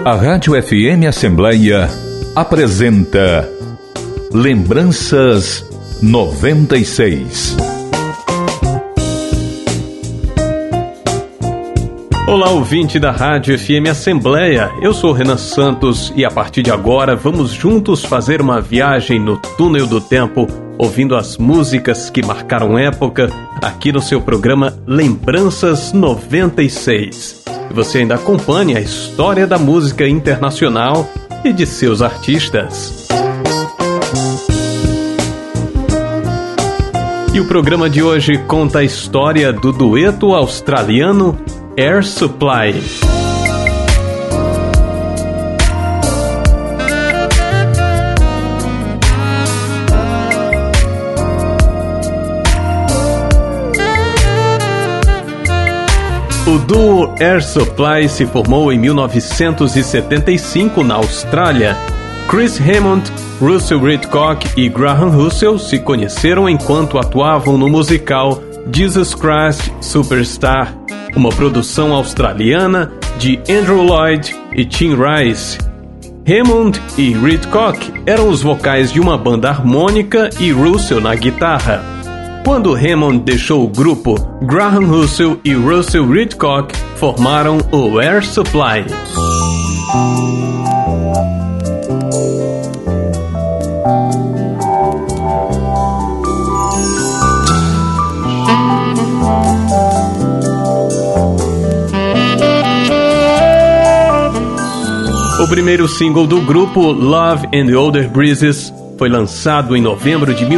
A Rádio FM Assembleia apresenta Lembranças 96. Olá, ouvinte da Rádio FM Assembleia, eu sou Renan Santos e a partir de agora vamos juntos fazer uma viagem no túnel do tempo, ouvindo as músicas que marcaram época aqui no seu programa Lembranças 96. E você ainda acompanha a história da música internacional e de seus artistas. E o programa de hoje conta a história do dueto australiano Air Supply. O duo Air Supply se formou em 1975 na Austrália. Chris Hammond, Russell Ridcock e Graham Russell se conheceram enquanto atuavam no musical Jesus Christ Superstar, uma produção australiana de Andrew Lloyd e Tim Rice. Hammond e Ridcock eram os vocais de uma banda harmônica e Russell na guitarra. Quando Hammond deixou o grupo, Graham Russell e Russell Ridcock formaram o Air Supply. O primeiro single do grupo, Love and the Older Breezes, foi lançado em novembro de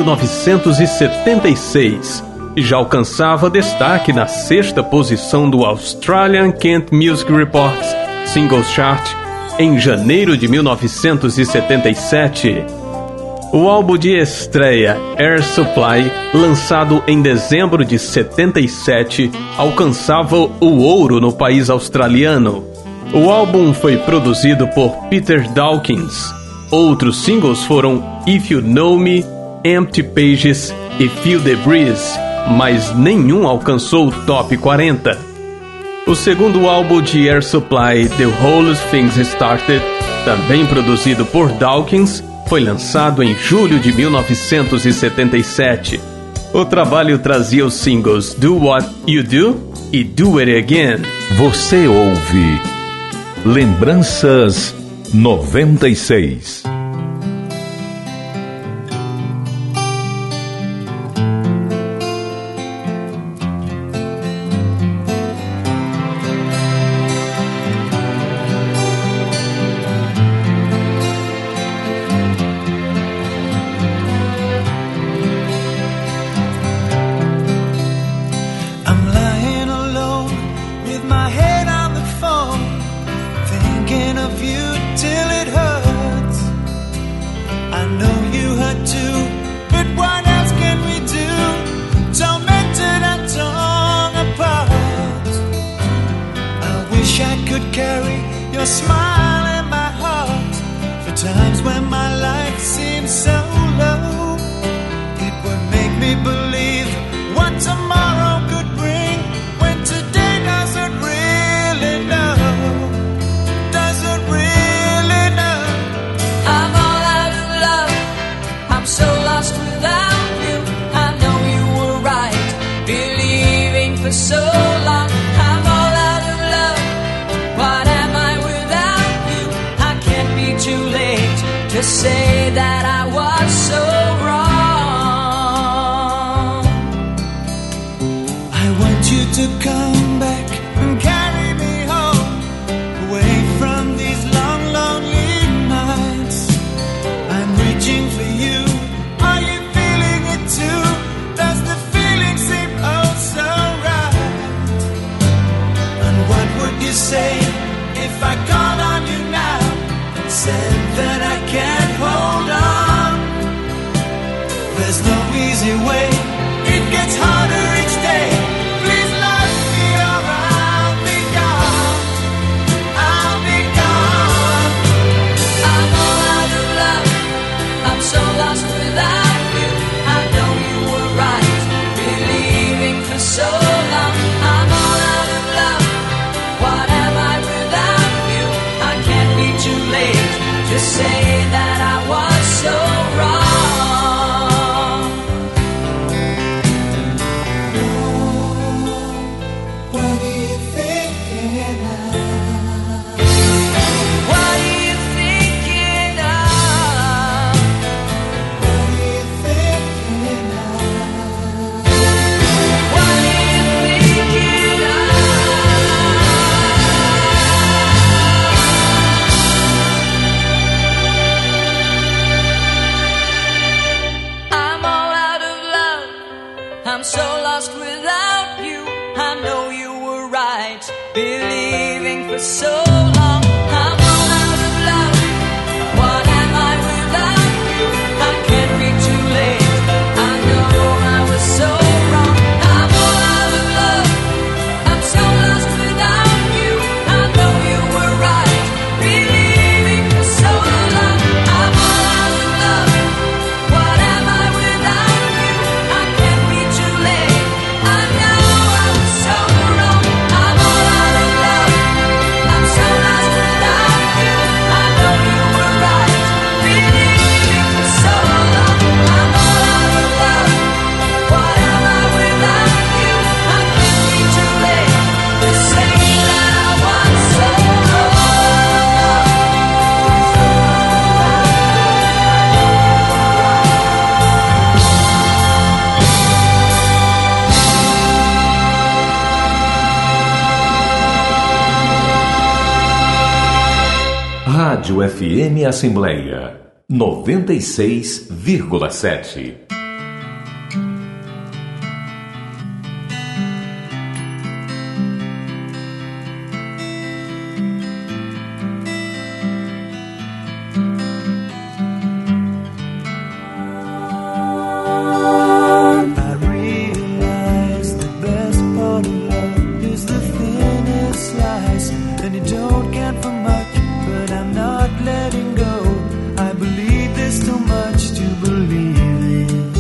1976 e já alcançava destaque na sexta posição do Australian Kent Music Reports Singles Chart em janeiro de 1977. O álbum de estreia, Air Supply, lançado em dezembro de 77, alcançava o ouro no país australiano. O álbum foi produzido por Peter Dawkins. Outros singles foram If You Know Me, Empty Pages e Feel the Breeze, mas nenhum alcançou o top 40. O segundo álbum de Air Supply, The Whole Things Started, também produzido por Dawkins, foi lançado em julho de 1977. O trabalho trazia os singles Do What You Do e Do It Again. Você ouve Lembranças 96. Say that I was so wrong. I want you to come back and carry me home, away from these long, lonely nights. I'm reaching for you. Are you feeling it too? Does the feeling seem oh so right? And what would you say if I called on you now and said that I can't hold on? There's no easy way, it gets harder each day. Please let me or I'll be gone. I'll be gone. I'm all out of love, I'm so lost without you. I know you were right, believing for so long. I'm all out of love, what am I without you? I can't be say that I was so wrong. What are you thinking of? What are you thinking of? What are you thinking of? What are you thinking of? I'm all out of love. I'm so lost without you. I know you were right, believing for so long. I'm all out of love. What am I without you? I can't be too late. I know I was so wrong. I'm all out of love. I'm so lost without you. I know you were right, believing for so long. I'm all out of love. What am I without you? I can't be too late. I know I was so wrong. I'm all out of love. I'm so lost without you. I know you were right, believing for so long. I'm all out of love. What am I without you? I can't be too late to say that I was so Rádio FM Assembleia 96,7. I realize the best part of love is the thinnest slice, and you don't count for much, but I'm not letting go. I believe there's too much to believe in.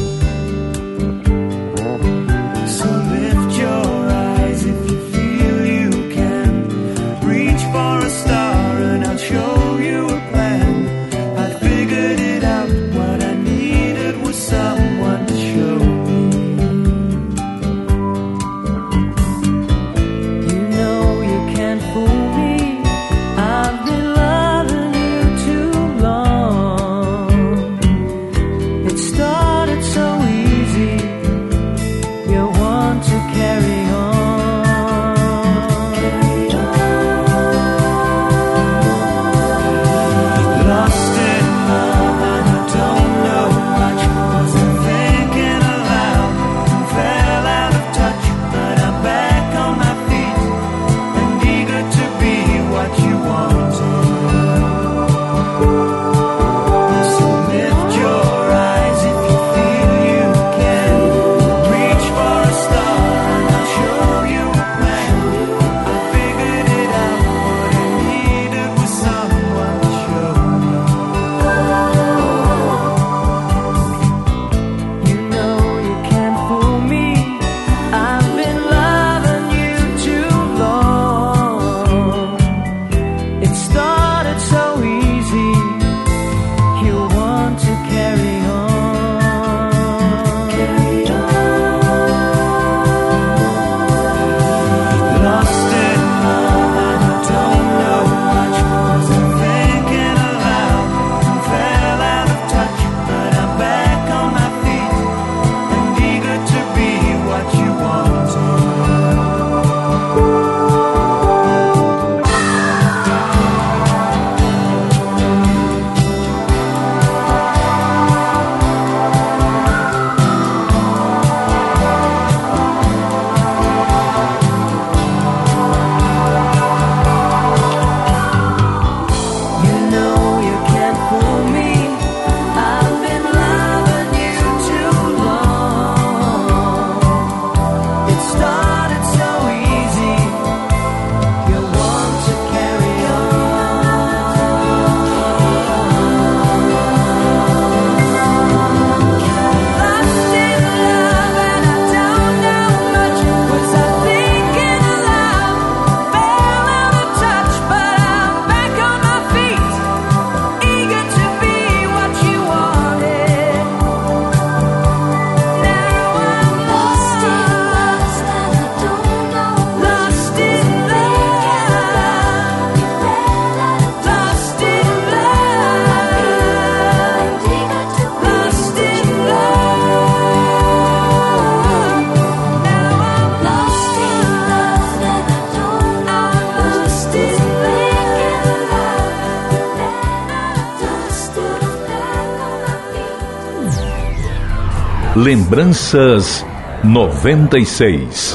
Lembranças 96.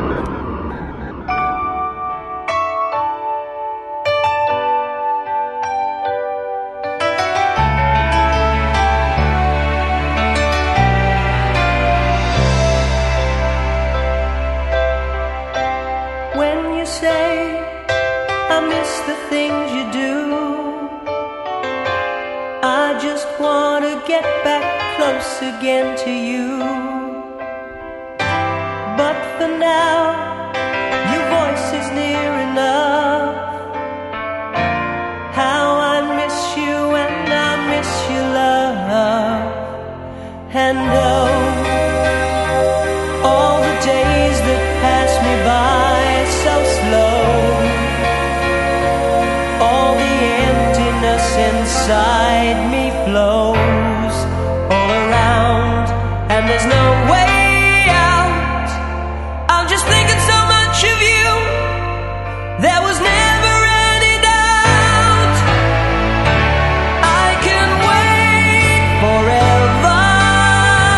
When you say I miss the things you do, I just want to get back close again to you. But for now, your voice is near enough. How I miss you and I miss your love. And oh, all the days that pass me by so slow, all the emptiness inside me flows all around, and there's no way out. I'm just thinking so much of you. There was never any doubt. I can wait forever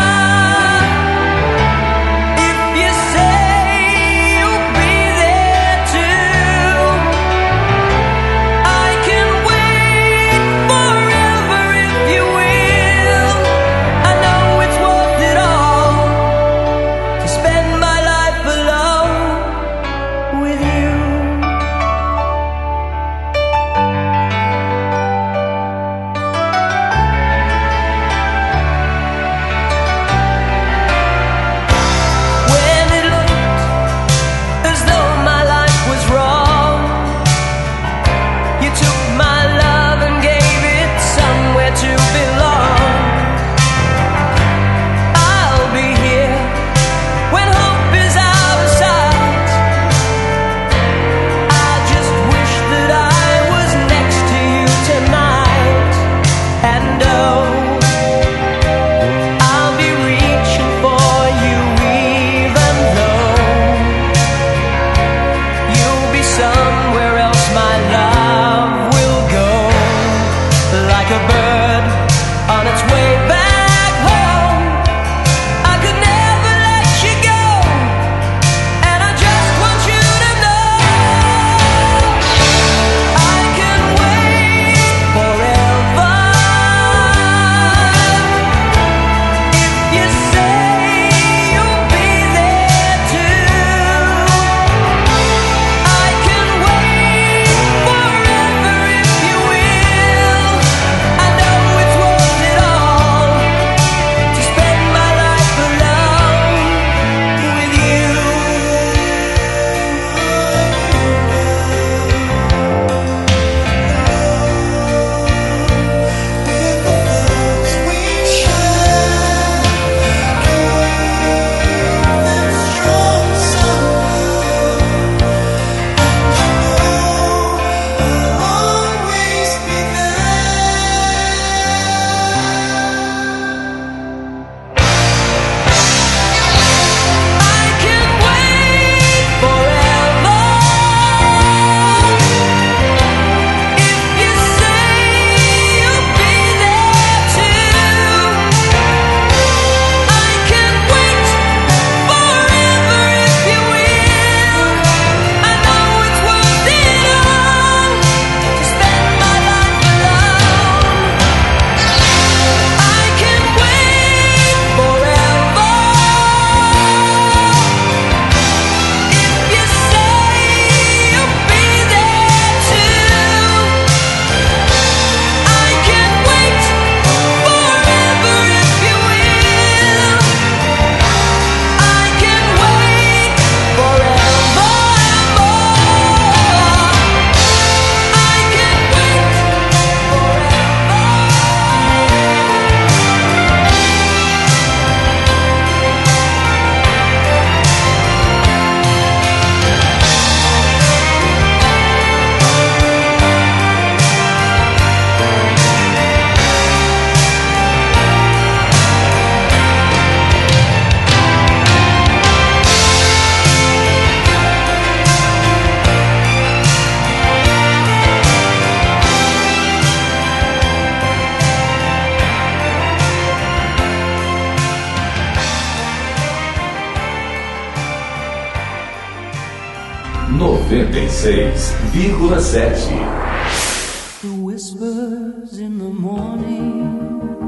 96,7. The whispers in the morning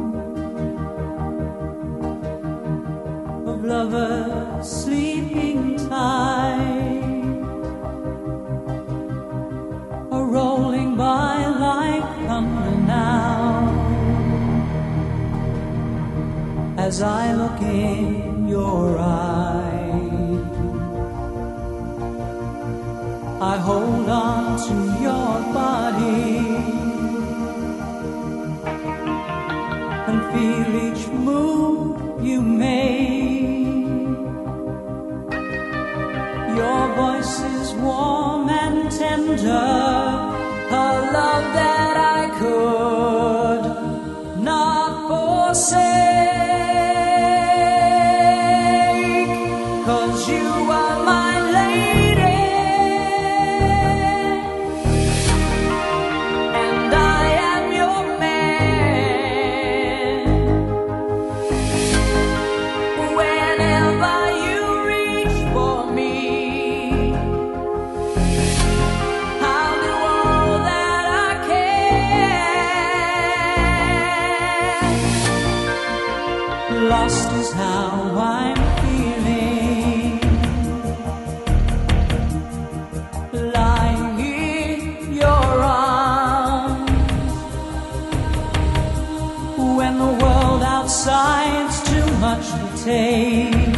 of lovers sleeping tight are rolling by like thunder now as I look in your eyes. I hold on to your body and feel each move you make. Your voice is warm and tender, a love that I could not forsake, 'cause you are my lady. Lost is how I'm feeling, lying in your arms, when the world outside's too much to take.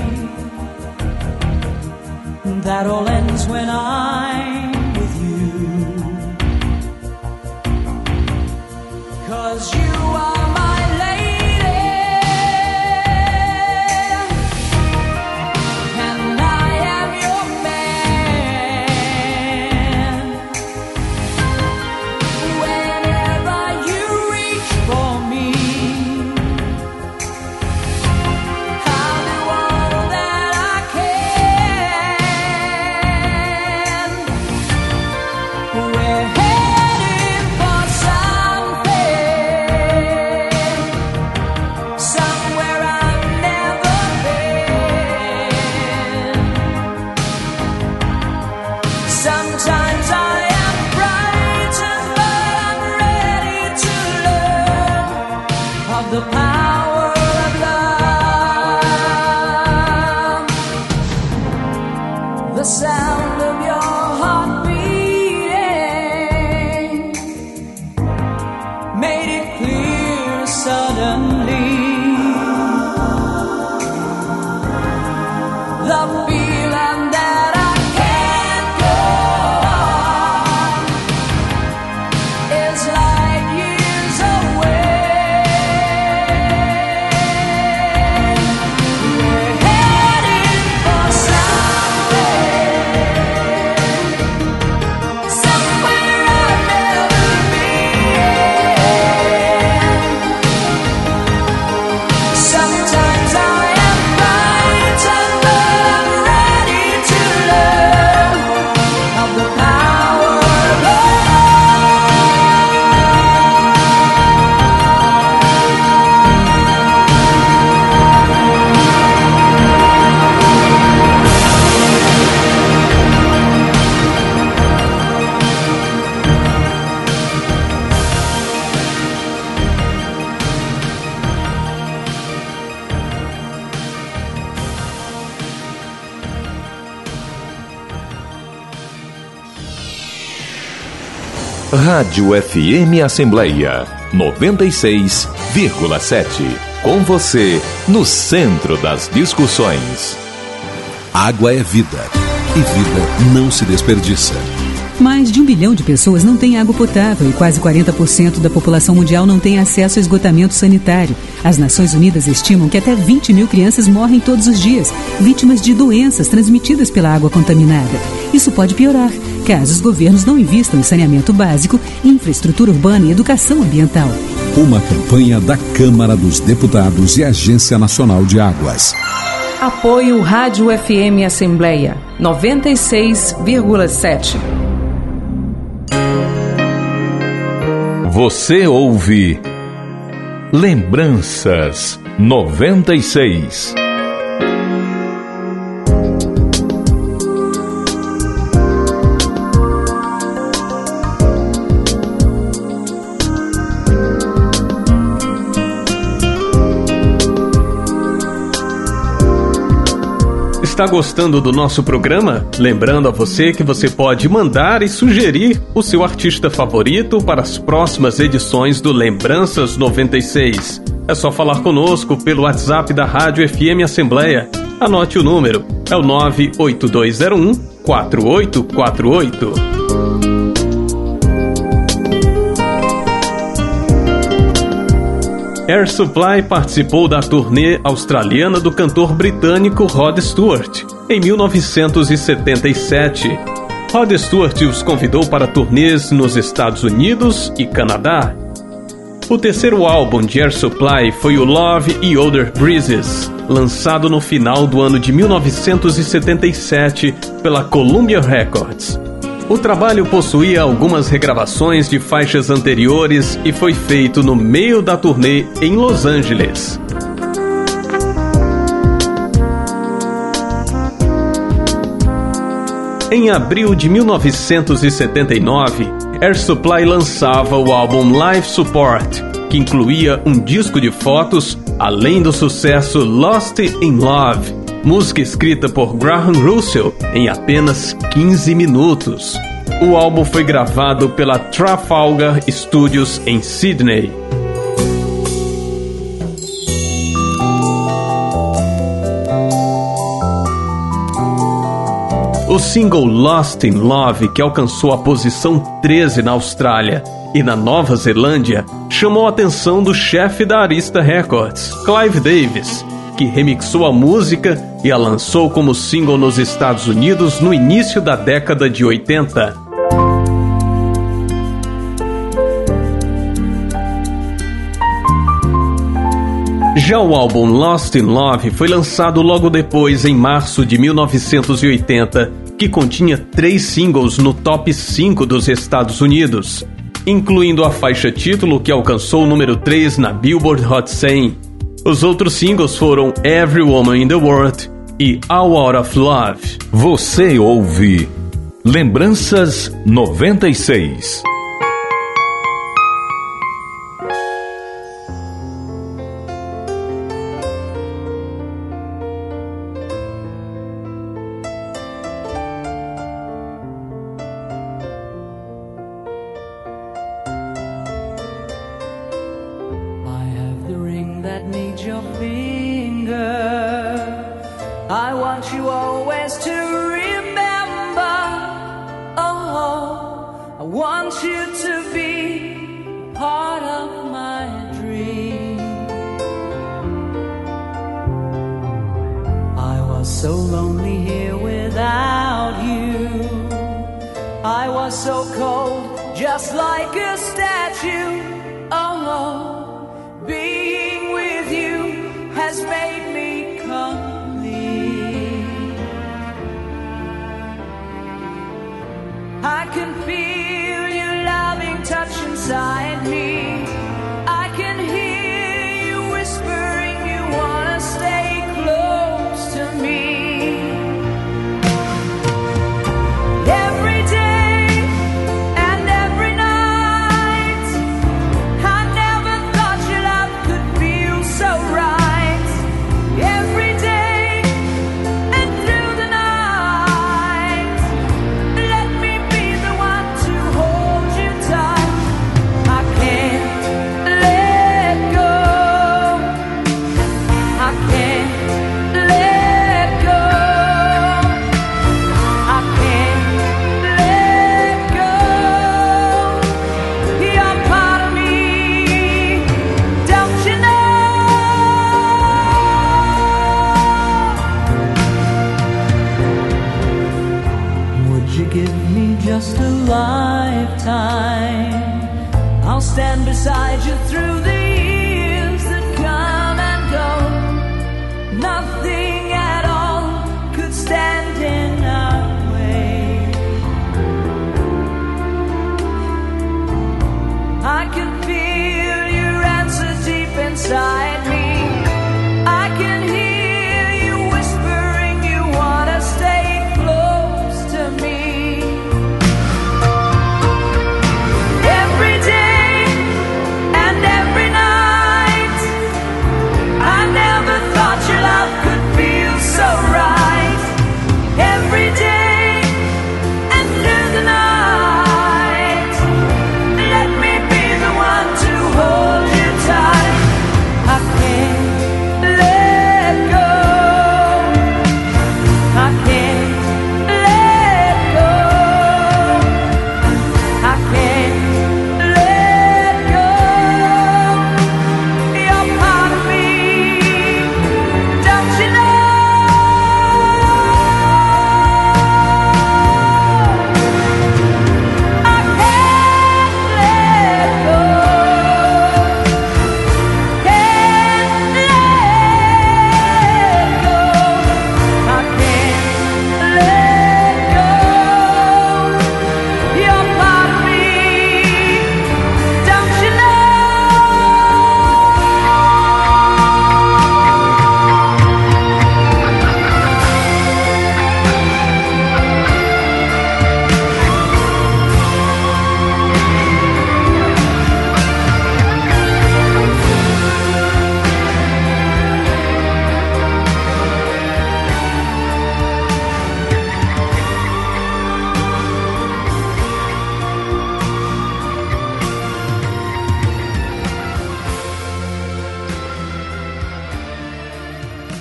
That all ends when I'm with you, 'cause you are my lady. The power of love, the sound of your heart beating made it clear suddenly. The feeling that I can't go on is light years away. Rádio FM Assembleia 96,7. Com você, no centro das discussões. Água é vida, e vida não se desperdiça. Mais de 1 bilhão de pessoas não têm água potável e quase 40% da população mundial não tem acesso a esgotamento sanitário. As Nações Unidas estimam que até 20 mil crianças morrem todos os dias, vítimas de doenças transmitidas pela água contaminada. Isso pode piorar, caso os governos não invistam em saneamento básico, infraestrutura urbana e educação ambiental. Uma campanha da Câmara dos Deputados e Agência Nacional de Águas. Apoio Rádio FM Assembleia 96,7. Você ouve Lembranças 96. Está gostando do nosso programa? Lembrando a você que você pode mandar e sugerir o seu artista favorito para as próximas edições do Lembranças 96. É só falar conosco pelo WhatsApp da Rádio FM Assembleia. Anote o número, é o 98201-4848. Air Supply participou da turnê australiana do cantor britânico Rod Stewart em 1977. Rod Stewart os convidou para turnês nos Estados Unidos e Canadá. O terceiro álbum de Air Supply foi o Love and Other Breezes, lançado no final do ano de 1977 pela Columbia Records. O trabalho possuía algumas regravações de faixas anteriores e foi feito no meio da turnê em Los Angeles. Em abril de 1979, Air Supply lançava o álbum Life Support, que incluía um disco de fotos, além do sucesso Lost in Love, música escrita por Graham Russell em apenas 15 minutos. O álbum foi gravado pela Trafalgar Studios em Sydney. O single Lost in Love, que alcançou a posição 13 na Austrália e na Nova Zelândia, chamou a atenção do chefe da Arista Records, Clive Davis, que remixou a música e a lançou como single nos Estados Unidos no início da década de 80. Já o álbum Lost in Love foi lançado logo depois, em março de 1980, que continha 3 singles no top 5 dos Estados Unidos, incluindo a faixa título, que alcançou o número 3 na Billboard Hot 100. Os outros singles foram Every Woman in the World e All Out of Love. Você ouve Lembranças 96. Every day and every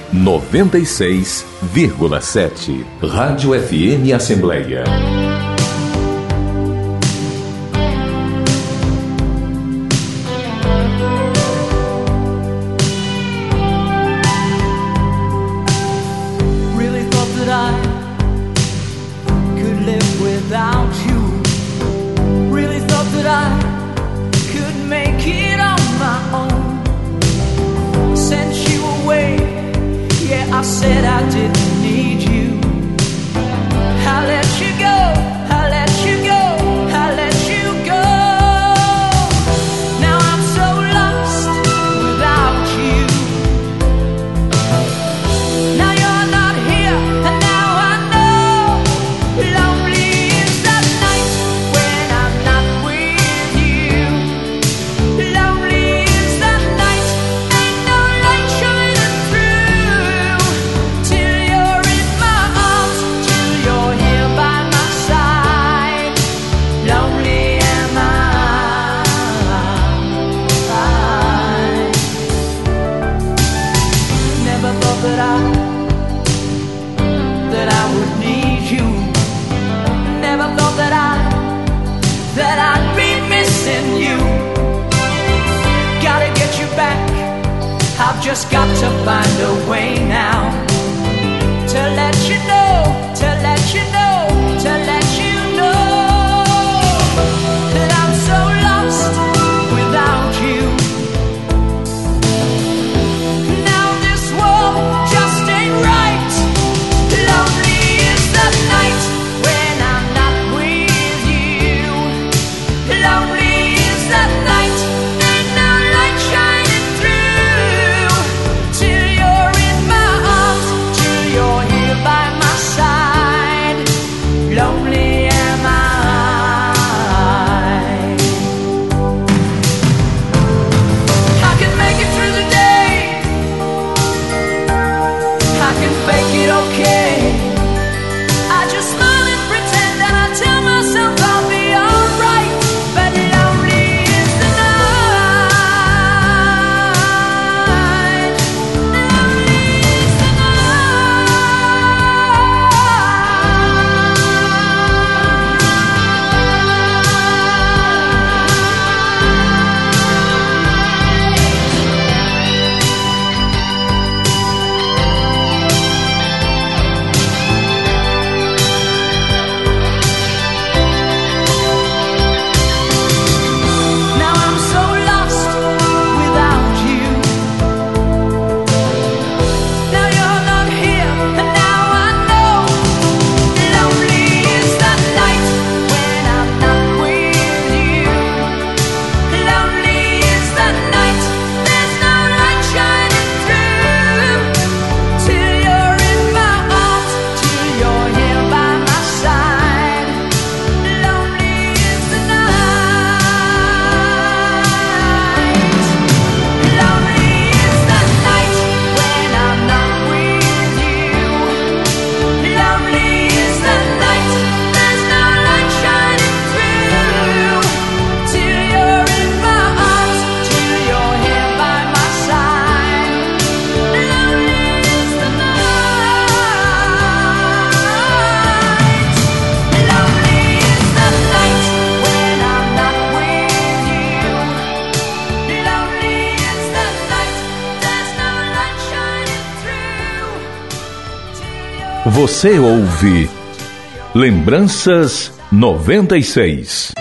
96,7. Rádio FM Assembleia. I said I didn't need you. I let you go, I let you go, I let you go. Now I'm so lost without you. Now you're not here, and now I know. Lonely is that night when I'm not with you. Lonely is that night, ain't no light shining through. Till you're in my arms, till you're here by my side. Lonely am I. Never thought that I would need you. Never thought that I'd be missing you. Gotta get you back. I've just got to find a way now to let you know, to let you know, to let you know that I'm so lost without you. Now this world just ain't right. Lonely is the night when I'm not with you. Lonely is the night, ain't no light shining through. Till you're in my arms, till you're here by my side. Lonely am I. I can make it through the day. I can fake it okay. I just smile and pretend, and I tell myself I'll be alright. But lonely is the night. Lonely is the Now I'm so lost without you. Now you're not here, and now I know. Lonely is the night when I'm not with you. Lonely is the night, there's no light shining through. Till you're in my arms, till you're here by my side. Lonely is the night. Lonely is the night when I'm not with you. Lonely is the night, there's no light shining through. Till you're in my arms, till you're here by my side. Lonely is the night. Lonely is the night when I'm not with you. Lonely is the night, there's no light shining through. Você ouve Lembranças 96.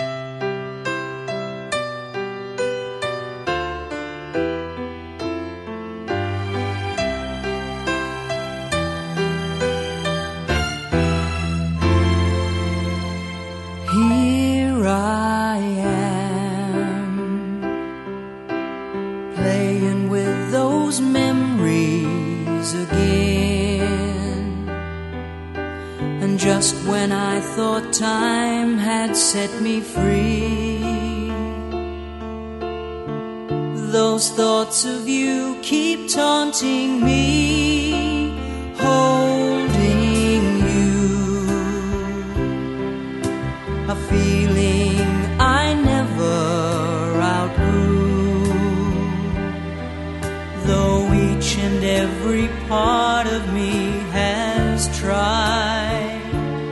Here I am, playing with those memories again. And just when I thought time had set me free, those thoughts of you keep taunting me, holding you. A feeling I never outgrew. Though each and every part of me has tried.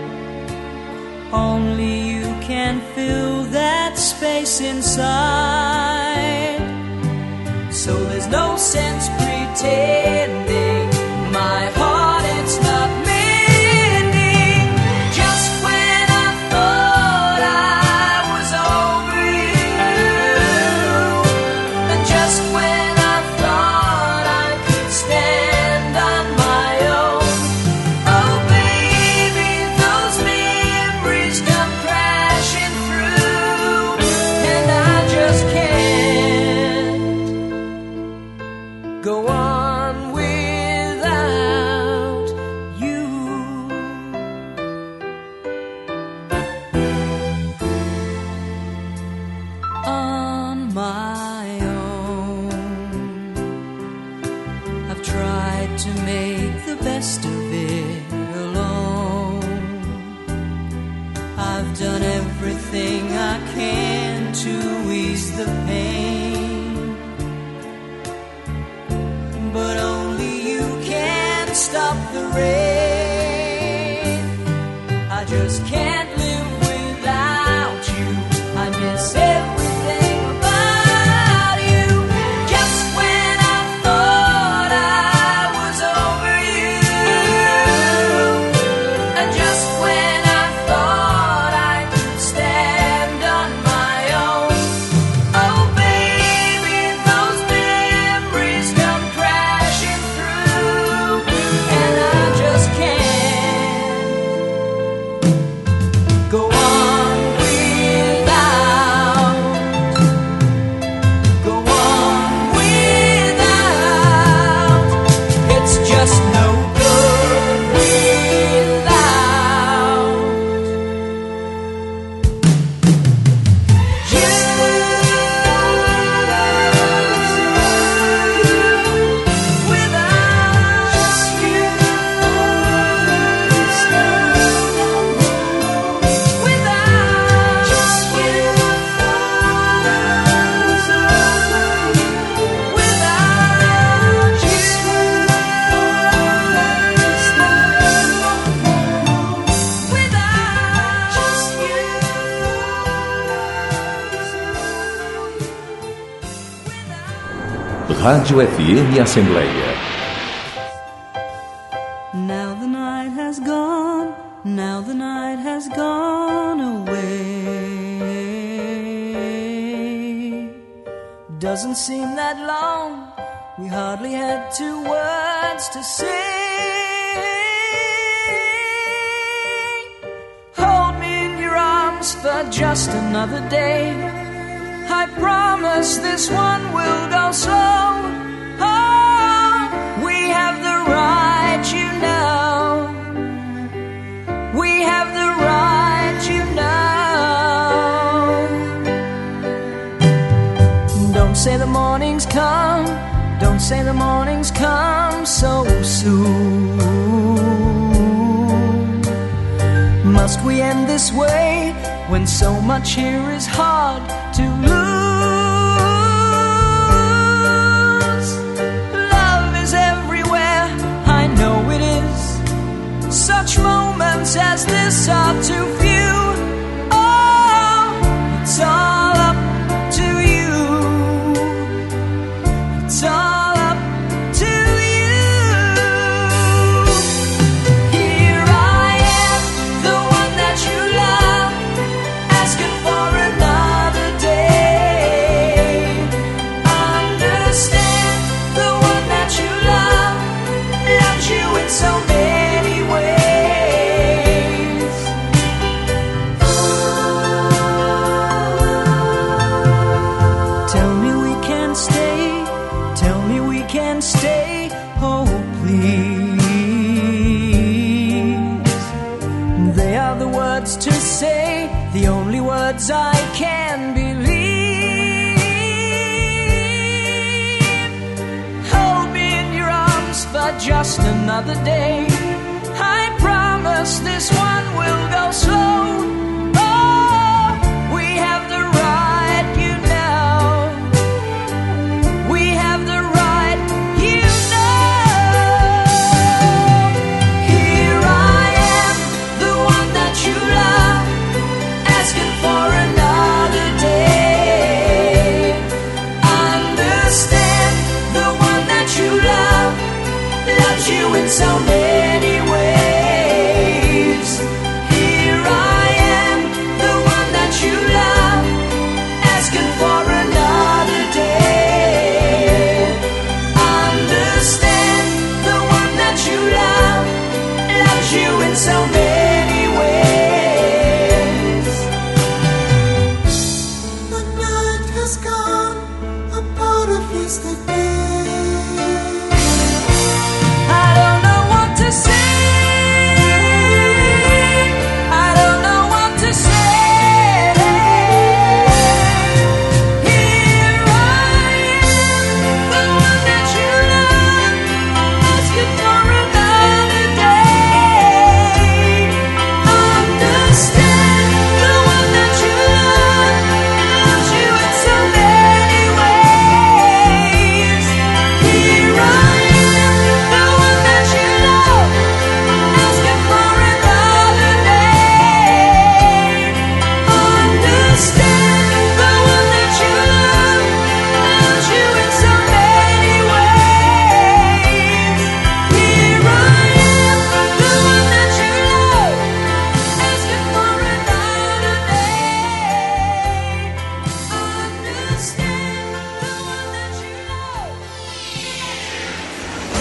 Only you can fill that space inside. So there's no sense pretending my heart it's not mending. Just when I thought I was over you, and just when I thought I could stand on my own, oh baby, those memories come crashing through, and I just can't go on without you. On my own, I've tried to make the best of it alone. I've done everything I can to ease the pain, but only you can stop the rain. I just can't live without you. I miss everything about you. Just when I thought I was over you, and just when I thought I could stand on my own, oh baby, those memories come crashing through, and I just can't go on without, go on without. It's just no good without you. Rádio FM Assembleia. Now the night has gone, now the night has gone away. Doesn't seem that long, we hardly had 2 words to say. Hold me in your arms for just another day. I promise this one will go slow. Oh, we have the right, you know. We have the right, you know. Don't say the morning's come, don't say the morning's come so soon. Must we end this way when so much here is hard to lose? Love is everywhere, I know it is. Such moments as this are too few. Oh, it's all up to you. It's all up to you. Here I am, the one that you love, asking for another day. Understand, the one that you love loves you in so many ways. Tell me we can stay, tell me we can stay, oh please. They are the words to say, the only words I can believe. Hold me in your arms for just another day. I promise this one will go slow. Oh, we have the right, you know. We have the right, you know.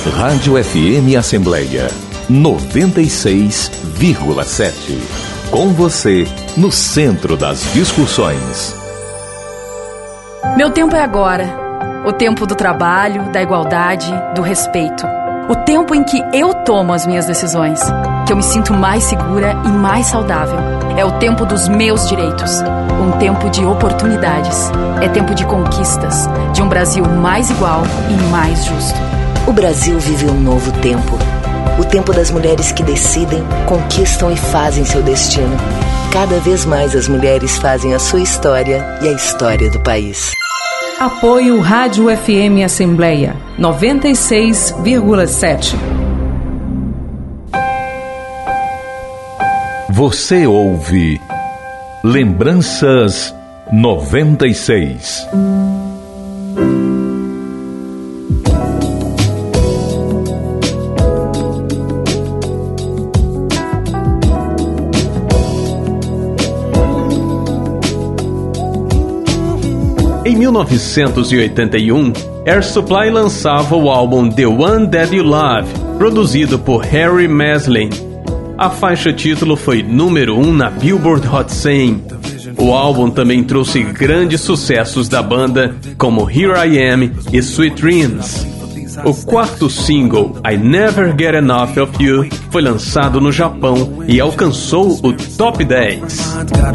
Rádio FM Assembleia 96,7. Com você, no centro das discussões. Meu tempo é agora. O tempo do trabalho, da igualdade, do respeito. O tempo em que eu tomo as minhas decisões, que eu me sinto mais segura e mais saudável. É o tempo dos meus direitos. Um tempo de oportunidades. É tempo de conquistas, de um Brasil mais igual e mais justo. O Brasil vive um novo tempo. O tempo das mulheres que decidem, conquistam e fazem seu destino. Cada vez mais as mulheres fazem a sua história e a história do país. Apoio Rádio FM Assembleia 96,7. Você ouve Lembranças 96. Em 1981, Air Supply lançava o álbum The One That You Love, produzido por Harry Maslin. A faixa título foi número 1 na Billboard Hot 100. O álbum também trouxe grandes sucessos da banda, como Here I Am e Sweet Dreams. O quarto single, I Never Get Enough of You, foi lançado no Japão e alcançou o top 10.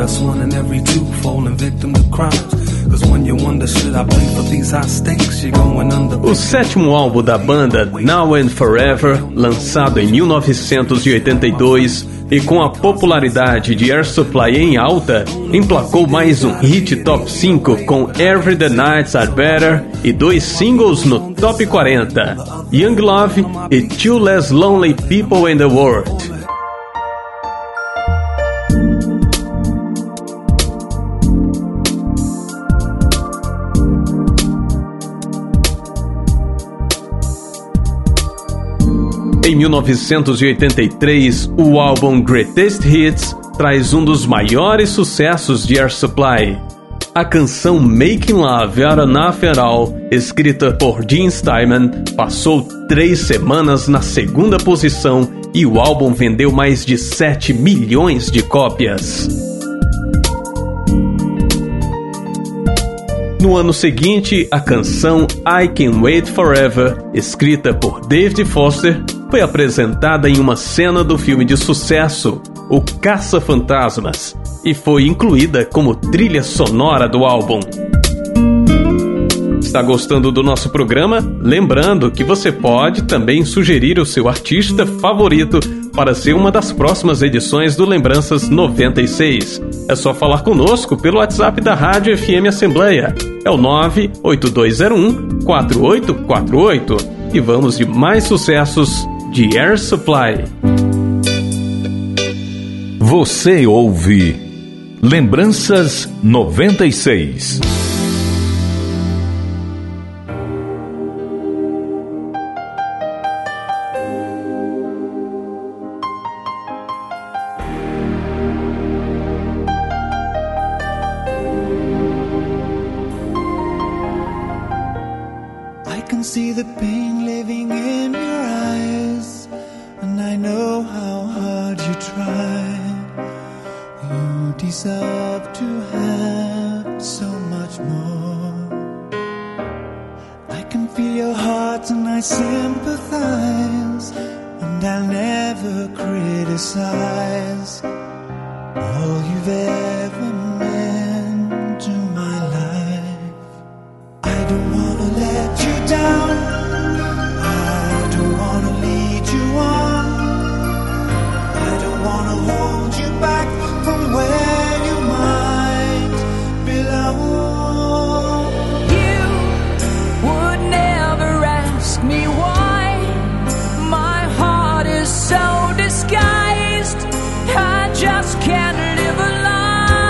O sétimo álbum da banda, Now and Forever, lançado em 1982 e com a popularidade de Air Supply em alta, emplacou mais um hit top 5 com Every the Nights Are Better e 2 singles no top 40, Young Love e Two Less Lonely People in the World. Em 1983, o álbum Greatest Hits traz um dos maiores sucessos de Air Supply. A canção Making Love Out of Nothing at All, escrita por Gene Steinman, passou 3 semanas na segunda posição e o álbum vendeu mais de 7 milhões de cópias. No ano seguinte, a canção I Can't Wait Forever, escrita por David Foster, foi apresentada em uma cena do filme de sucesso, O Caça-Fantasmas, e foi incluída como trilha sonora do álbum. Está gostando do nosso programa? Lembrando que você pode também sugerir o seu artista favorito para ser uma das próximas edições do Lembranças 96. É só falar conosco pelo WhatsApp da Rádio FM Assembleia. É o 98201-4848. E vamos de mais sucessos de Air Supply. Você ouve Lembranças 96. See the pain living in your eyes, and I know how hard you try. You deserve to have so much more. I can feel your heart and I sympathize, and I'll never criticize all you've ever meant to my life. I don't wanna let you down, I don't wanna lead you on, I don't wanna hold you back from where you might belong. You would never ask me why, my heart is so disguised, I just can't live a lie.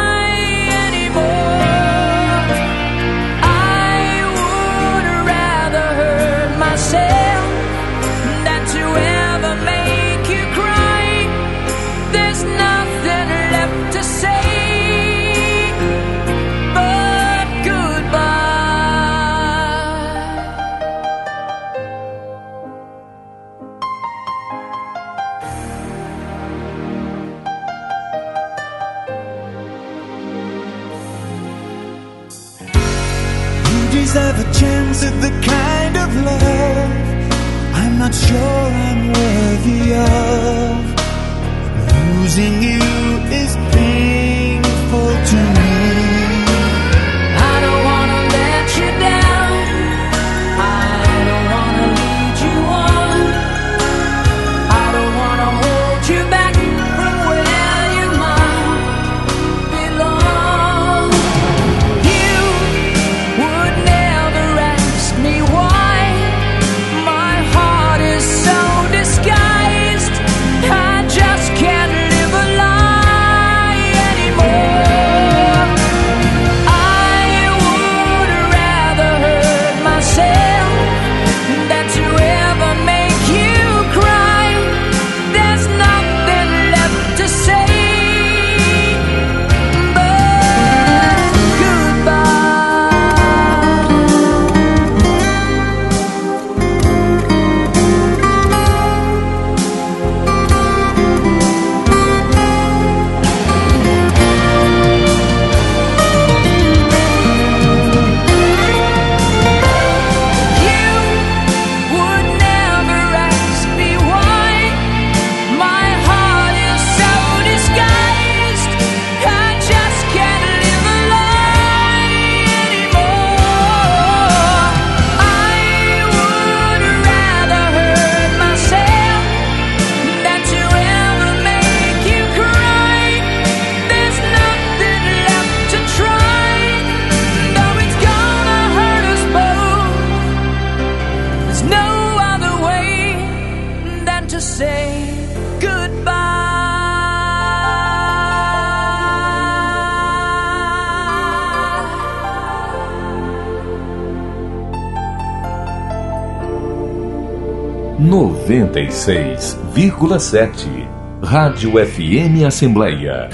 is there a chance at the kind of love I'm not sure I'm worthy of? Losing you is painful to me. I don't wanna let you down, I don't wanna lead you on, I don't wanna hold you back from where you might belong. You would never ask me why my heart is so disguised. I just can't live a lie anymore. I would rather hurt myself than to ever make you cry. There's nothing left to say but goodbye. 96,7 Rádio FM Assembleia.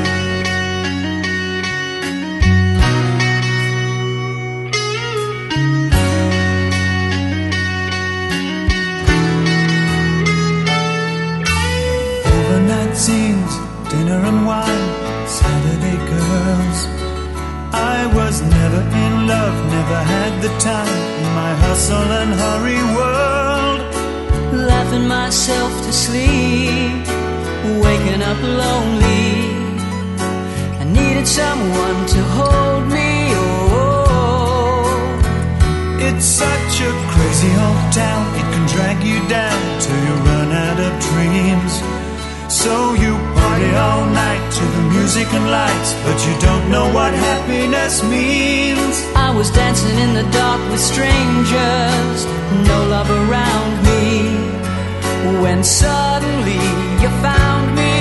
Overnight scenes, dinner and wine, Saturday girls. I was never in love, never had the time in my hustle and hurry world. Laughing myself to sleep, waking up lonely. I needed someone to hold me. Oh, it's such a crazy old town, it can drag you down till you run out of dreams. So you party all night to the music and lights, but you don't know what happiness means. I was dancing in the dark with strangers, no love around me, when suddenly you found me.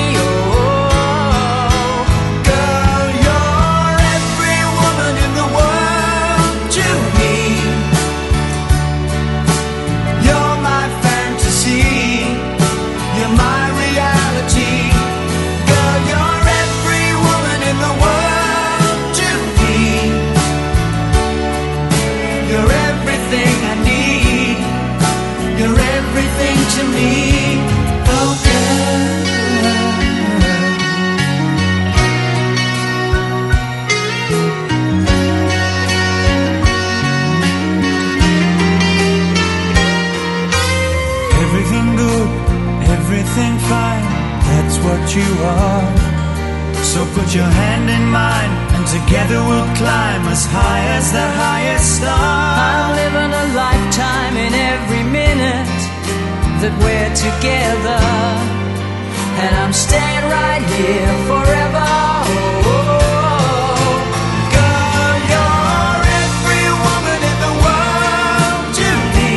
Oh, girl, you're every woman in the world to me. You're my fantasy, you're my reality. Girl, you're every woman in the world to me. You're everything I need, you're everything to me. Oh, girl. Everything good, everything fine, that's what you are. So put your hand in mine, and together we'll climb as high as the highest star. I'm living a lifetime in every minute that we're together, and I'm staying right here forever. Oh, girl, you're every woman in the world to me.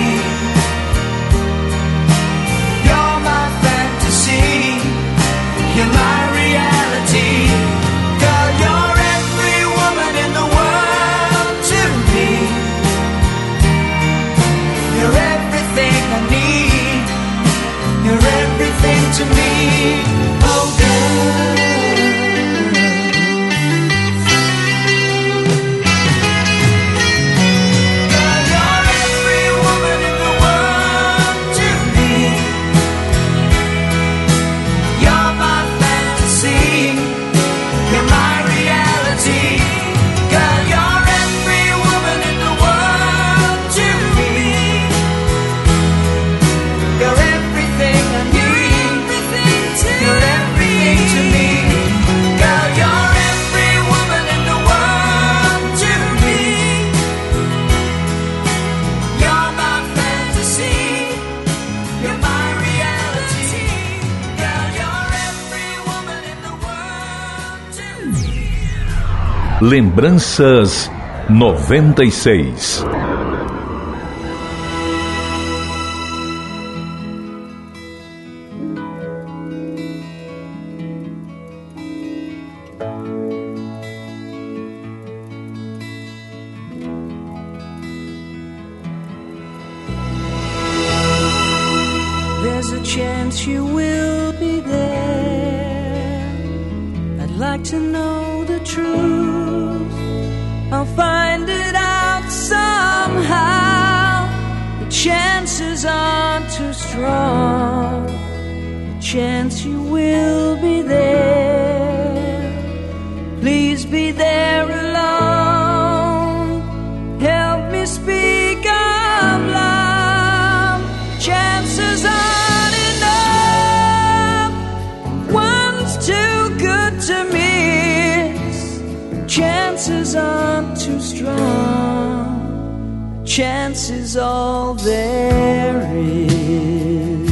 You're my fantasy, you're my reality. Girl, you're every woman in the world to me. You're everything I need, you're everything to me. Oh, girl. Girl, you're every woman in the world to me. You're my fantasy, you're my reality. Girl, you're every woman in the world Lembranças 96. There's a chance you will be there. I'd like to know the truth. I'll find it out somehow. The chances aren't too strong. The chance you will be there. Please be there alone. Help me speak out loud. Chances aren't enough. One's too good to miss. Chances aren't too strong. Chances all there is.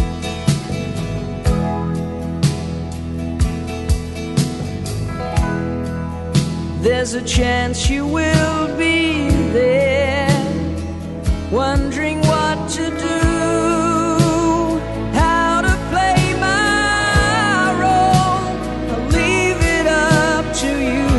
There's a chance you will be there, wondering what to do, how to play my role. I'll leave it up to you.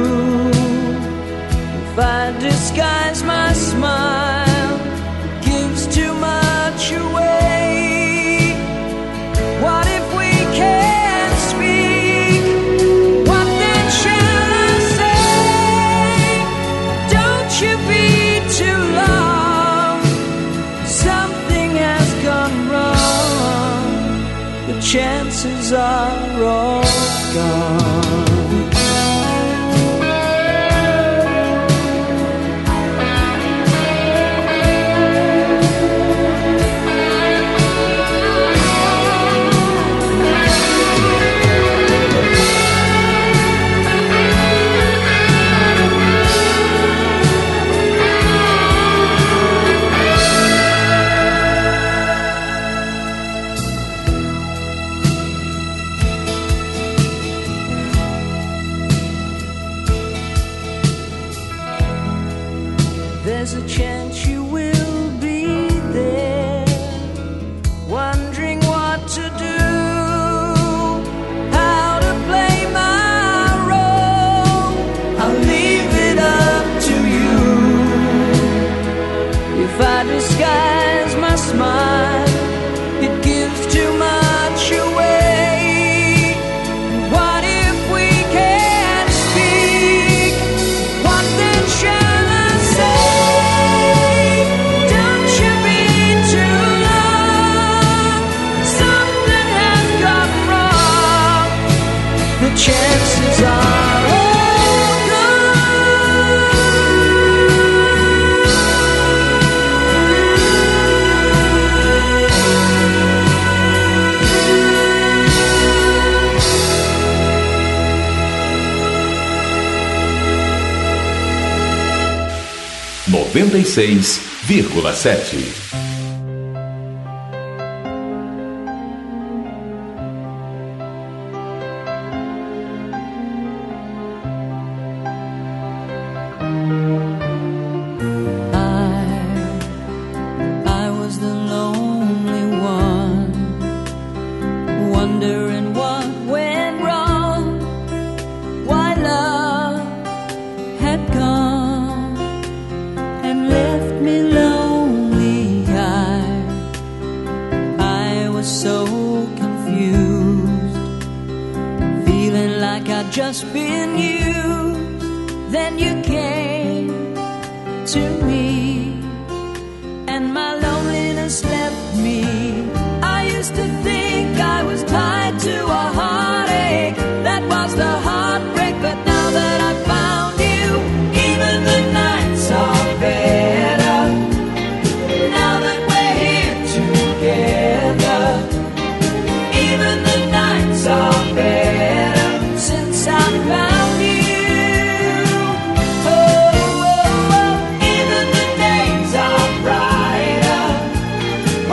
If I disguise my smile, it gives too much away. What if we can't speak? What then shall I say? Don't you be too long. Something has gone wrong. The chances are all gone. There's a chance you will be there, wondering what to do, how to play my role. I'll leave it up to you. If I disguise my smile, it gives too much away. What if we can't speak? What then shall I say? Don't you be too long. Something has gone wrong. The chances are all gone. 96,7. I was the lonely one, wondering what went wrong, why love had gone and left me lonely. I was so confused, feeling like I'd just been used. Then you came to me, and my loneliness left me. I used to think I was tied to a heartache. That was the heartbreak, but now that I found you, even the nights are better. Now that we're here together, even the nights are better since I found you. Oh, oh, oh. Even the days are brighter.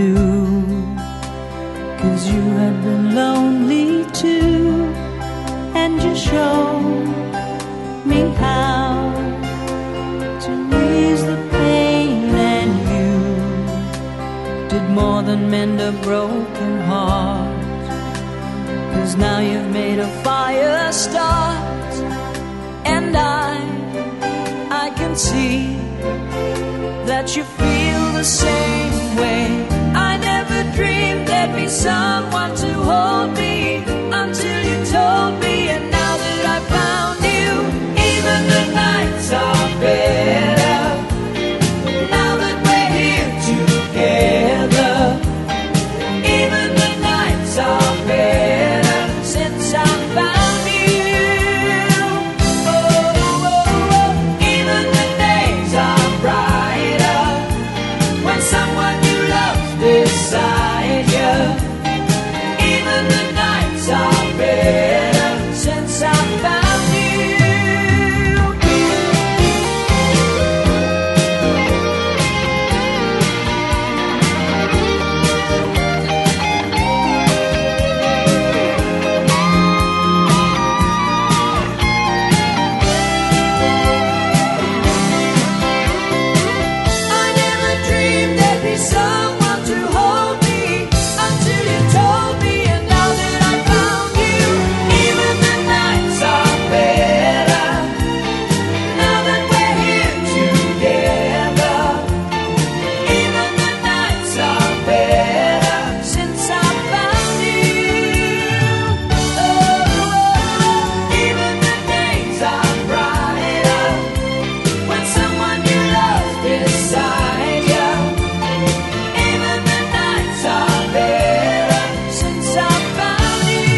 you, 'cause you have been lonely too, and you show me how to ease the pain, and you did more than mend a broken heart, 'cause now you've made a fire start, and I can see that you feel the same way. I never dreamed there'd be someone to hold me until you told me, and now that I found you, even the nights are better. Now that we're here together, even the nights are better since I found you. Oh, oh, oh. Even the days are brighter when someone you love beside you. Even the nights are better since I found you. I never dreamed there'd be someone to hold me until you told me, and now that I found you, even the nights are better. Now that we're here together, even the nights are better since I found you. Oh, even the days are brighter when someone you love beside you. Even the nights are better since I found you.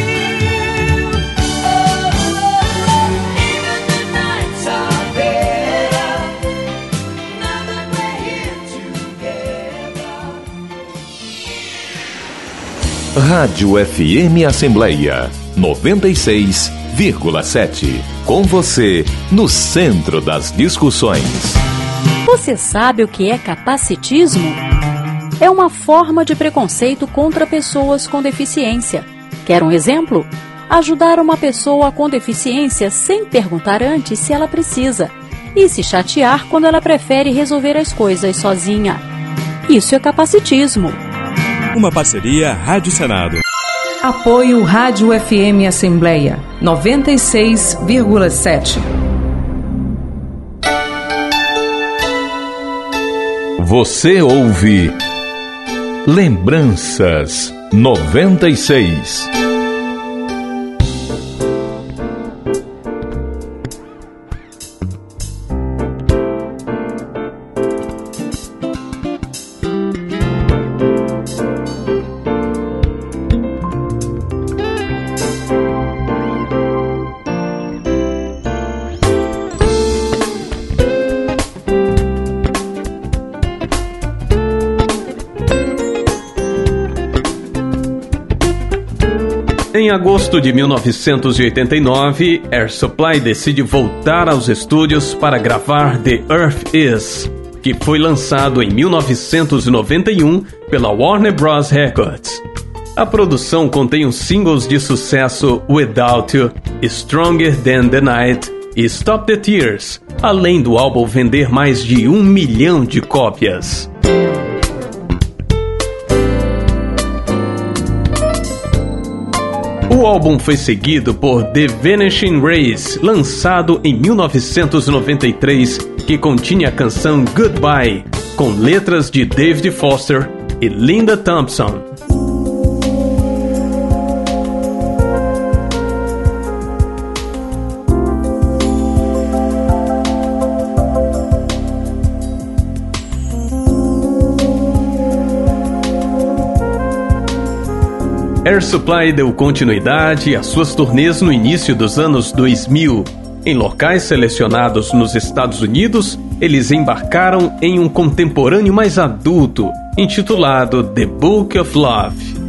Oh, even the nights are better now that we're here together. Rádio FM Assembleia 96,7. Com você, no centro das discussões. Você sabe o que é capacitismo? É uma forma de preconceito contra pessoas com deficiência. Quer um exemplo? Ajudar uma pessoa com deficiência sem perguntar antes se ela precisa e se chatear quando ela prefere resolver as coisas sozinha. Isso é capacitismo. Uma parceria Rádio Senado. Apoio Rádio FM Assembleia 96,7. Você ouve Lembranças 96. Em agosto de 1989, Air Supply decide voltar aos estúdios para gravar The Earth Is, que foi lançado em 1991 pela Warner Bros. Records. A produção contém os singles de sucesso Without You, Stronger Than the Night e Stop the Tears, além do álbum vender mais de 1 milhão de cópias. O álbum foi seguido por The Vanishing Race, lançado em 1993, que continha a canção Goodbye, com letras de David Foster e Linda Thompson. Air Supply deu continuidade às suas turnês no início dos anos 2000. Em locais selecionados nos Estados Unidos, eles embarcaram em um contemporâneo mais adulto, intitulado The Book of Love.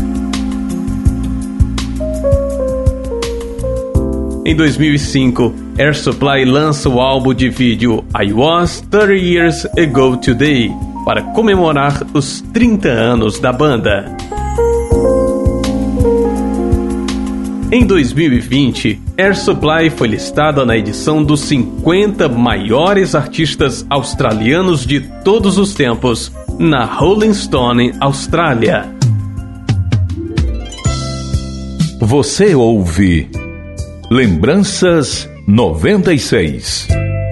Em 2005, Air Supply lança o álbum de vídeo I Was 30 Years Ago Today para comemorar os 30 anos da banda. Em 2020, Air Supply foi listada na edição dos 50 maiores artistas australianos de todos os tempos, na Rolling Stone Austrália. Você ouve Lembranças 96.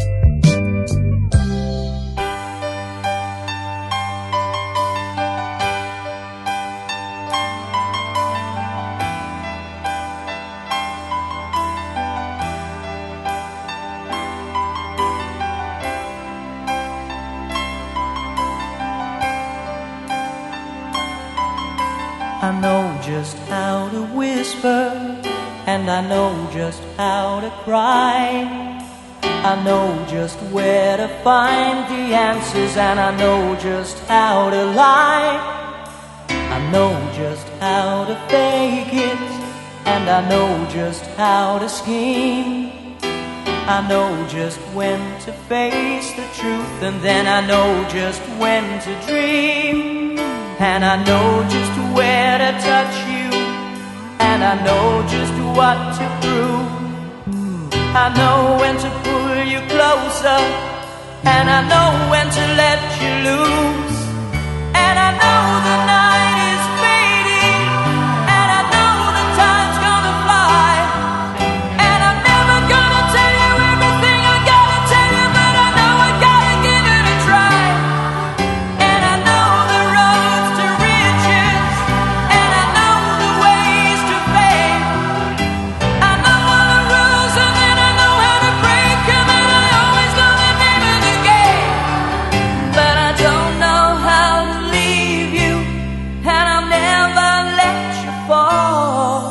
I know just how to whisper, and I know just how to cry. I know just where to find the answers, and I know just how to lie. I know just how to fake it, and I know just how to scheme. I know just when to face the truth, and then I know just when to dream. And I know just where to touch you, and I know just what to prove. I know when to pull you closer, and I know when to let you loose. And I know the night is fading, and I know the time's gonna fly. And I'm never gonna tell you everything I gotta tell you, but I know I gotta give it a try. And I know the roads to riches, and I know the ways to fame. I know all the rules, and then I know how to break them, and I always know the name of the game. But I don't know how to leave you, and I'll never let you fall.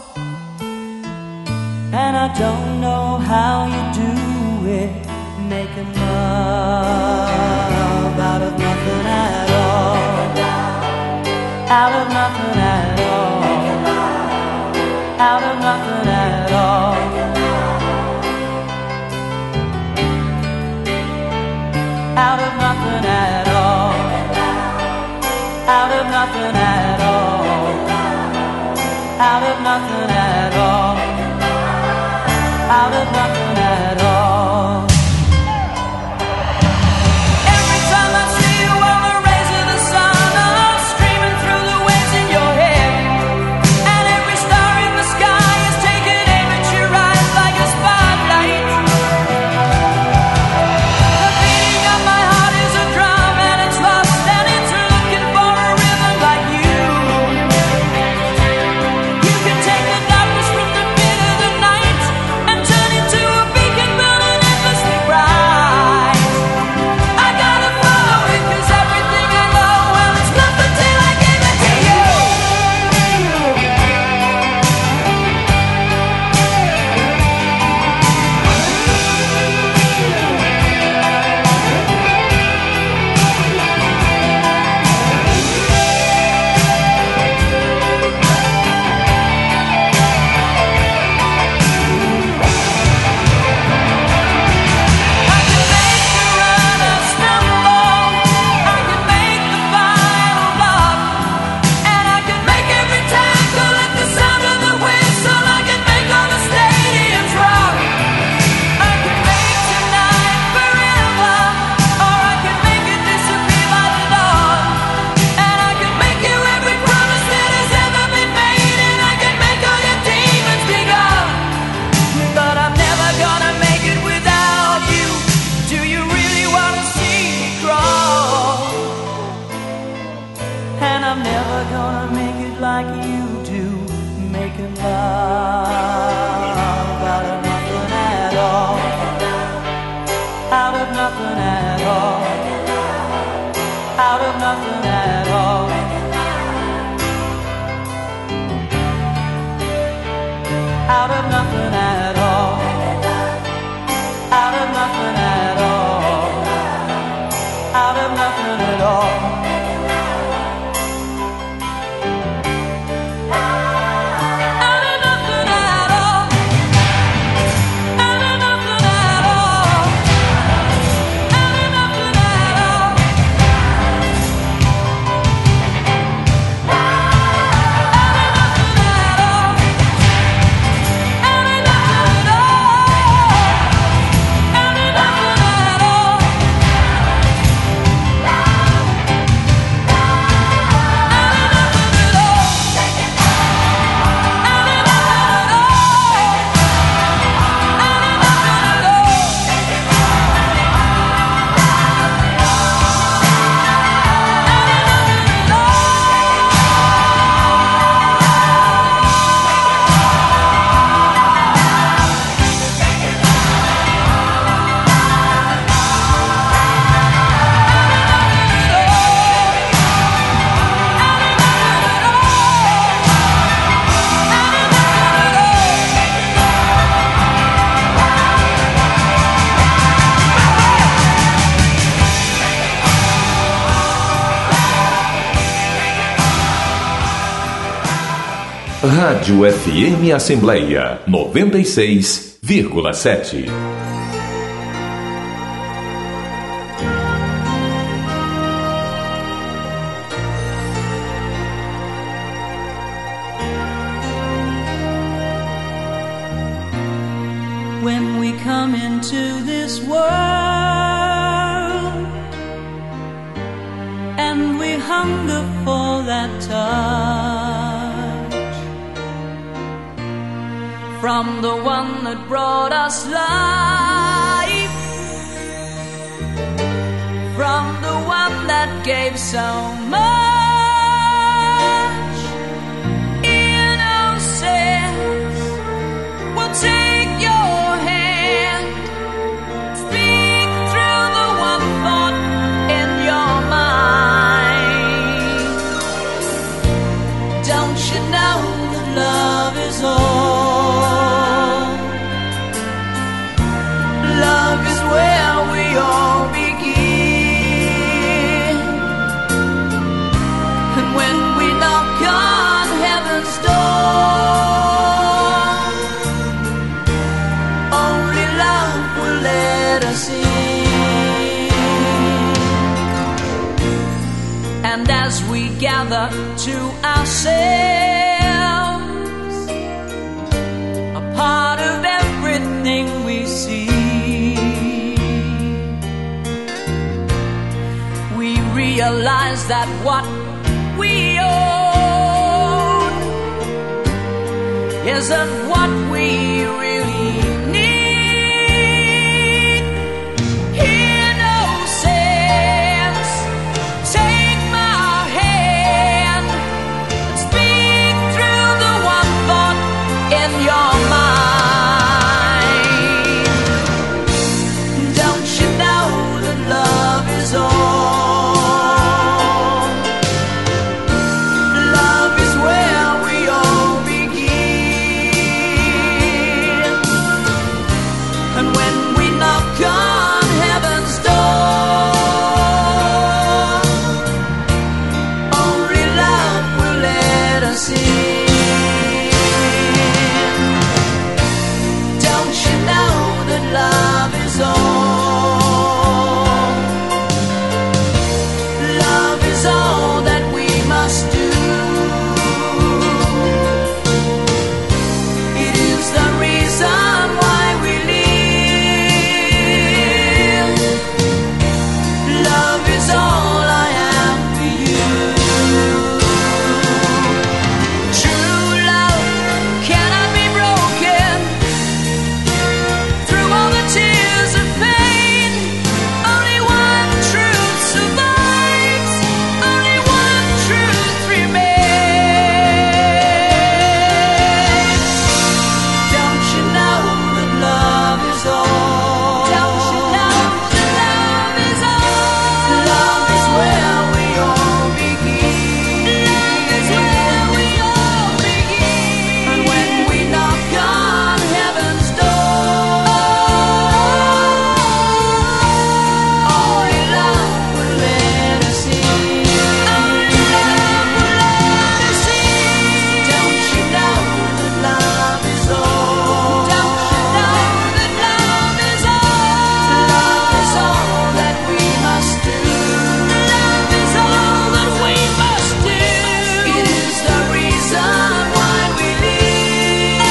And I don't know how you do it, making love out of nothing at all. Out of nothing at all. Out of nothing at all. Out of nothing at all. Out of nothing at all. Out of nothing at all. Out of nothing at all. Every time I see you on the rays of the sun, I'm streaming through the waves in your head. And every star in the sky is taking aim at your eyes like a spotlight. The beating of my heart is a drum, and it's lost, and it's looking for a rhythm like you. You can take the darkness from the pit of the night and turn it to a beacon burning endlessly bright. I gotta follow it, 'cause everything I know, well, it's nothing till I give it to you. I can make the runner stumble, I can make the final block, and I can make every tackle at the sound of the whistle. I can make all the stadiums rock. I can make tonight forever, or I can make it disappear by the dawn. And I can make you every promise that has ever been made, and I can make all your demons be gone. But I'm never gonna make it without you. Do you really wanna see me crawl? And I'm never gonna make it like you do, making love out of nothing at all. Out of nothing at all. Out of nothing at all. Out of nothing at all. Out of nothing at all. Out of nothing at all. Out of nothing at all. Out of nothing Rádio FM Assembleia 96,7. When we come into this world and we hunger for that touch from the one that brought us life, from the one that gave so much, innocence will take your hand, speak through the one thought in your mind. Don't you know that love is all? Love is where we all begin. And when we knock on heaven's door, only love will let us in. And as we gather to ourselves, a part of everything we see, we realize that what we own isn't what we really need. Innocence, take my hand and speak through the one thought in your mind. Don't you know that love is all? Love is where we all begin. And when we knock on heaven's door, only love will let us in. Don't you know that love is all? Love is all that we must do. It is the reason why we live. Love is all I am for you. True love cannot be broken through all the tears of pain. Only one truth survives. Only one truth remains. Don't you know that love is all? Don't you know that love is all? Love is where we all begin. Love is where we all begin. And when we knock on heaven's door, only love will let us in. Only love will let us in. Don't you know that love is all? Don't you know that love is all? Love is all that we must do. Love is all that we must do. It is the reason why we live.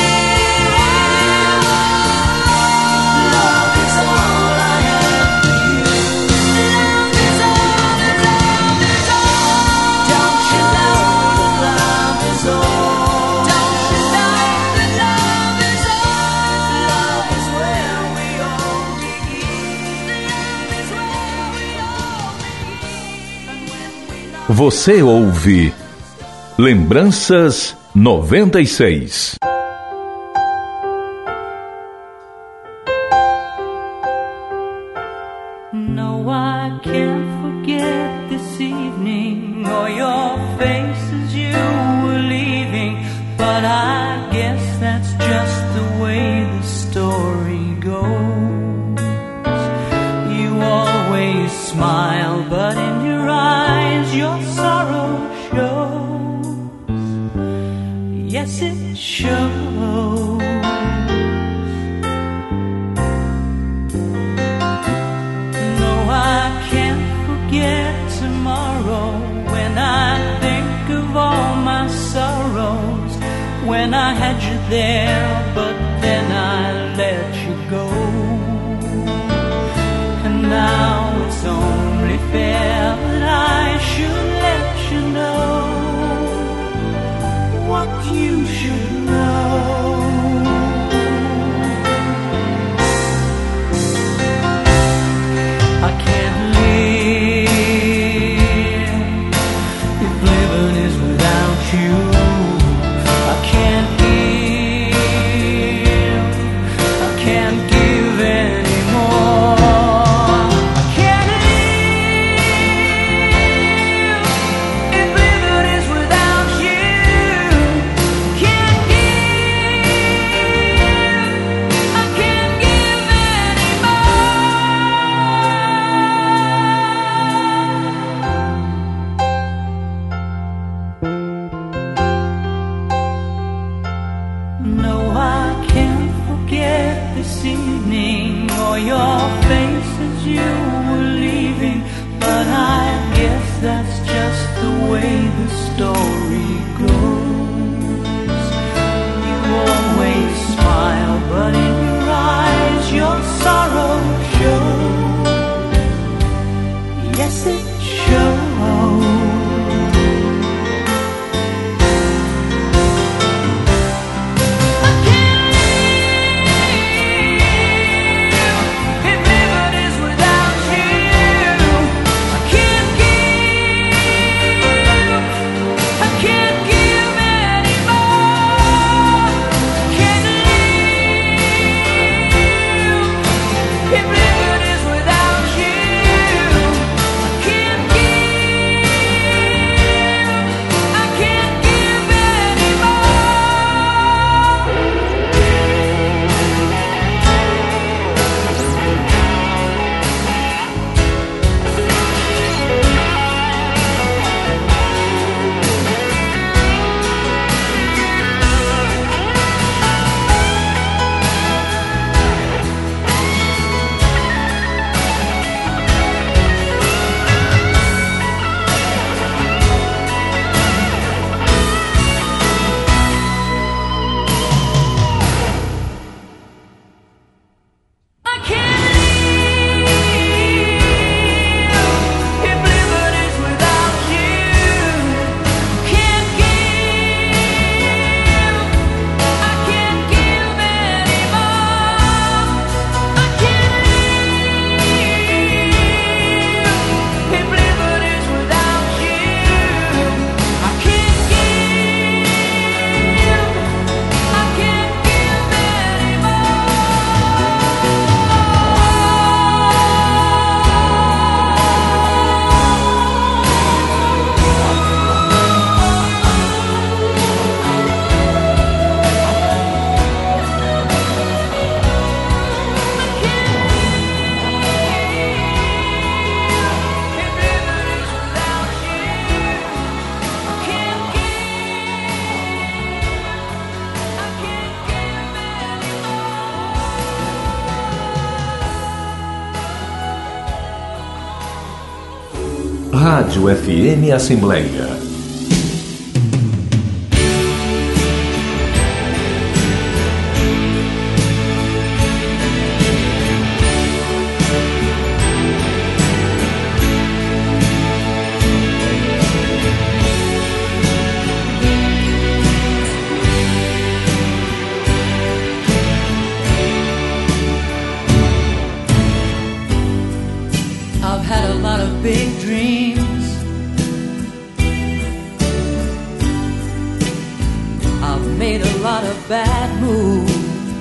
Love is all I have for you. Love is all that love is all. Don't you know that love is all? Don't you know that love is all? Love is where we all begin. Love is where we all begin. And when we knock Você ouve Lembranças 96. No, I can't forget this evening or your face as you were leaving, but I guess that's just the way the story goes. You always smile, but in your eyes your sorrow shows. Yes, that tomorrow when I think of all my sorrows, when I had you there, but then I let you go. And now it's only fair that I should let you know what you should know. I can't live if living is without you. I can't give, I can't give anymore. I can't live if living is without you. Can't give, I can't give No, I can't forget this evening or your face as you were leaving, but I guess that's just the way the story goes. You always smile, but in your eyes your sorrow shows. Yes, it shows. Rádio FM Assembleia. I've had a lot of big dreams. I've made a lot of bad moves.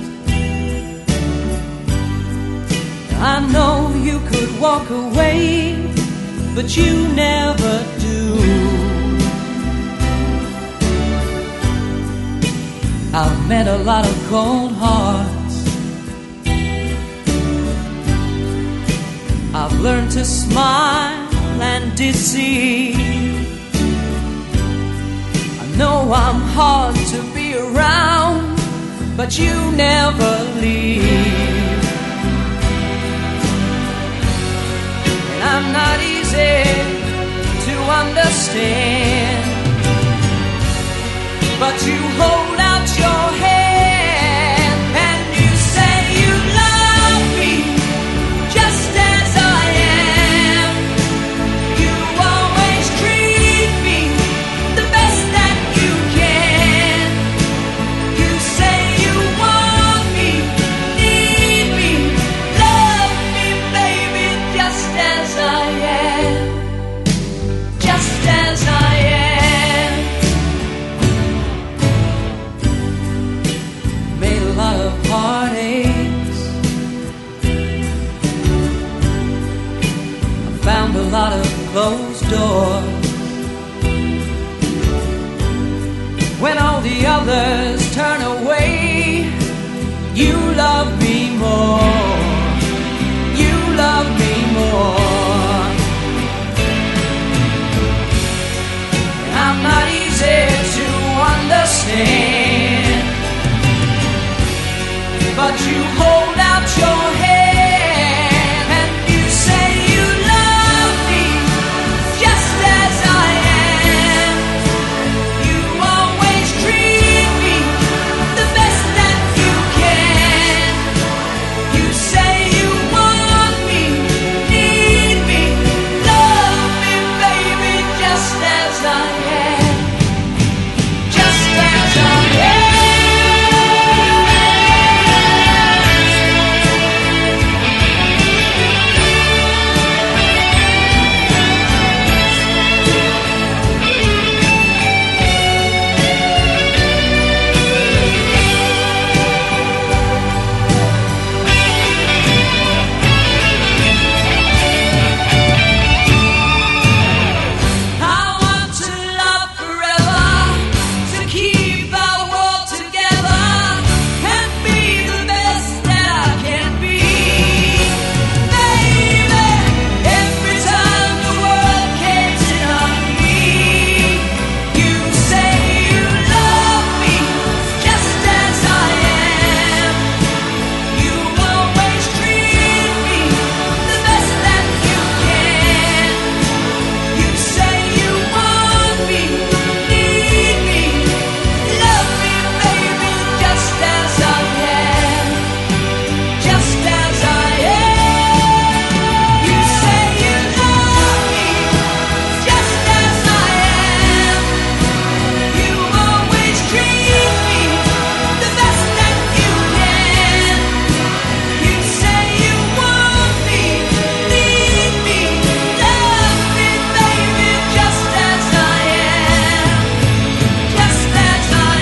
I know you could walk away, but you never do. I've met a lot of cold hearts. I've learned to smile and deceive. I know I'm hard to be around, but you never leave. And I'm not easy understand. But you hold out your hand and you say you love me just as I am. You always treat me the best that you can. You say you want me, need me, love me, baby, just as I am. Just as I am. Made a lot of heartaches. I found a lot of closed doors. When all the others turn away, you love me more. You love me more. I'm not easy to understand, but you hold out your hand and you say you love me just as I am. You always treat me the best that you can. You say you want me, need me, love me, baby, just as I am. Just as I am. I want to love forever, to keep our world together and be the best that I can be. Baby, every time the world caves in on me, you say you love me just as I am. You always treat me the best that you can. You say you want me, need me, love me, baby, just as I am. Just as I am. You say you love me, just as I am. You always treat me the best that you can. You say you want me, need me, love me, baby, just as I am. Just as I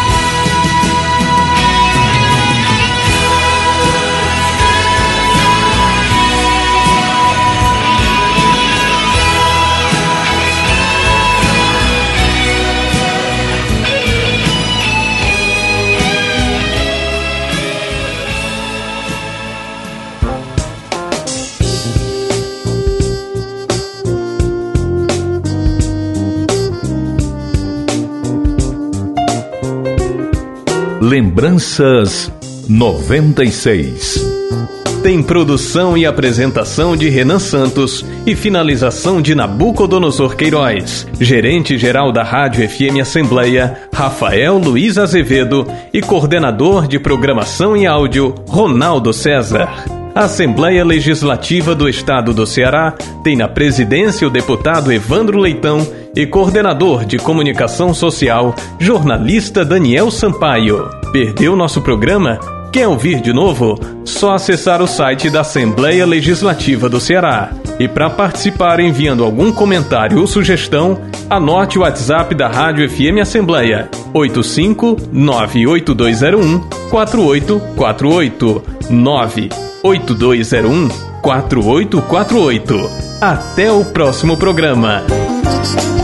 Lembranças 96. Tem produção e apresentação de Renan Santos e finalização de Nabucodonosor Queiroz. Gerente-geral da Rádio FM Assembleia, Rafael Luiz Azevedo, e coordenador de programação e áudio, Ronaldo César. A Assembleia Legislativa do Estado do Ceará tem na presidência o deputado Evandro Leitão e coordenador de comunicação social, jornalista Daniel Sampaio. Perdeu nosso programa? Quer ouvir de novo? Só acessar o site da Assembleia Legislativa do Ceará. E para participar enviando algum comentário ou sugestão, anote o WhatsApp da Rádio FM Assembleia, 8598201-4848, 98201-4848. Até o próximo programa.